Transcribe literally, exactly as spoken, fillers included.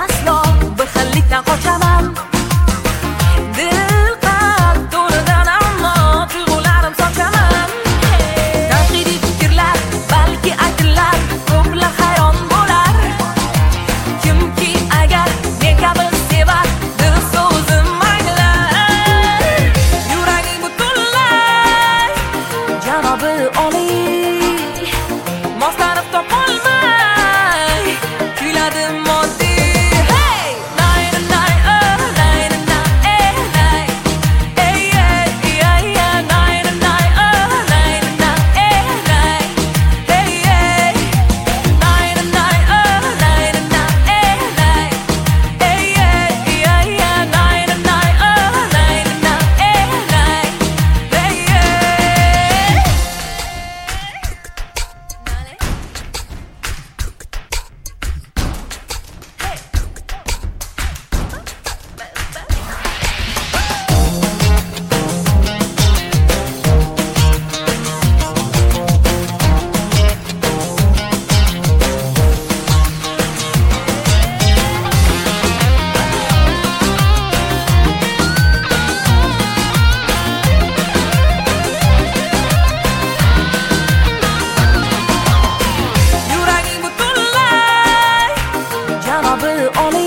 aslo bir xillikdan qochaman. Dil qalb to'ridan ammo tuyg'ularim sochaman. Tanqidiy fikrlar balki aytilar, ko'plar hayron bo'lar. Kimki agar men kabi sevar, dil so'zim anglar. Yuraging butunlay janobi oliy, moslanib topolmay kuyladim moddiy. Hey! Nay, nay, oh, nay, nay, eh, nay. Ey, ey, ey, ey, nay, nay, oh, nay, nay, eh, nay. Hey, ey. Nay, nay, oh, nay, nay, eh, nay. Ey, ey, ey, ey, nay, nay, oh, nay, nay, eh, nay. Hey, ey. Yuraging butunlay janobi oliy.